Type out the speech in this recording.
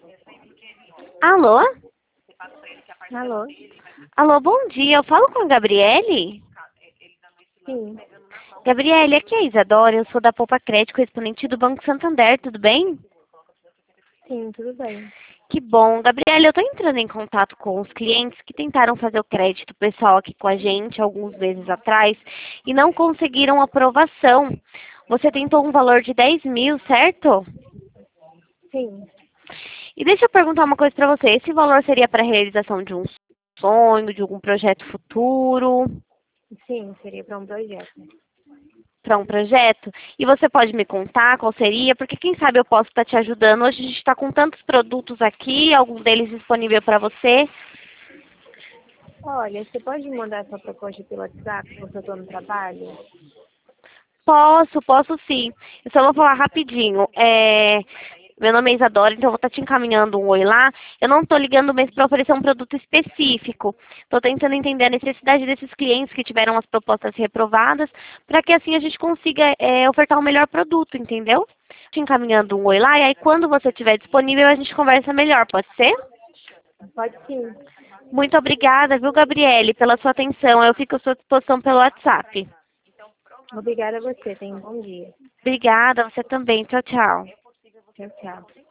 Alô? Alô? Alô, bom dia. Eu falo com a Gabriele? Sim, Gabriele, aqui é a Isadora. Eu sou da Poupa Crédito, correspondente do Banco Santander. Tudo bem? sim, tudo bem. Que bom. Gabriele, eu estou entrando em contato com os clientes que tentaram fazer o crédito pessoal aqui com a gente alguns meses atrás e não conseguiram aprovação. Você tentou um valor de 10 mil, certo? Sim, E deixa eu perguntar uma coisa para você. Esse valor seria para a realização de um sonho, de algum projeto futuro, sim, seria para um projeto. para um projeto? E você pode me contar qual seria? Porque quem sabe eu posso estar te ajudando. Hoje a gente está com tantos produtos aqui, alguns deles disponíveis para você. Olha, você pode me mandar essa proposta pelo WhatsApp, porque eu estou no trabalho? Posso sim. Eu só vou falar rapidinho. Meu nome é Isadora, então eu vou estar te encaminhando um oi lá. Eu não estou ligando mesmo para oferecer um produto específico. Estou tentando entender a necessidade desses clientes que tiveram as propostas reprovadas, para que assim a gente consiga ofertar o melhor produto, entendeu? Te encaminhando um oi lá, e aí quando você estiver disponível a gente conversa melhor, pode ser? Pode sim. Muito obrigada, viu, Gabriele, pela sua atenção. Eu fico à sua disposição pelo WhatsApp. Obrigada a você. Tenha um bom dia. Obrigada, você também. Tchau, tchau. Tchau, tchau.